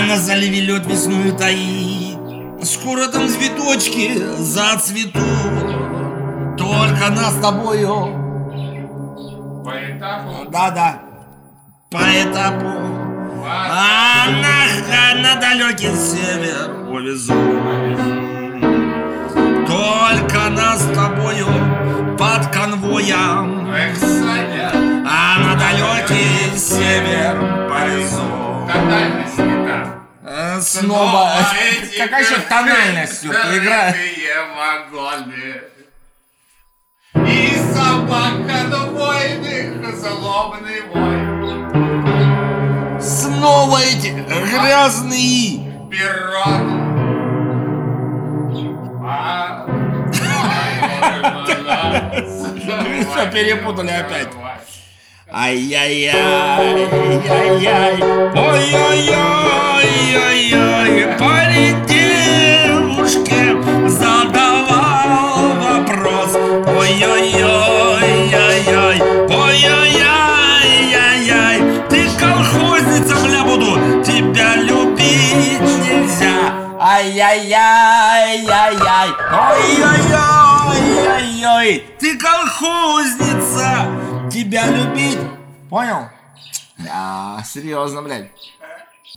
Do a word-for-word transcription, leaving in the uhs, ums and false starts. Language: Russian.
на заливе лед весную таит. Скоро там цветочки зацветут. Только нас с тобою. По этапу? Да-да. По этапу. А на, на далекий север увезу. Только нас с тобою под конвоем. Эх, Саня. А на далекий север повезу. Тональность не та. А, снова. Какая еще тональность играет? Вагоны. И собака двойных, злобный вой. Снова эти грязные. Перрон. Все перепутали опять. Ай-яй-яй-яй-яй. Ой-ой-ой-ой-ой. Парень девушке задавал вопрос. Ой-ой-ой-ой-ой. Ой-ой-ой-ой-ой. Ты колхозница, бля, буду. Тебя любить нельзя. Ай-яй-яй-яй-яй. Ой-ой-ой-ой-ой. Ты колхозница. Тебя любить. Понял? Да, серьезно, блядь.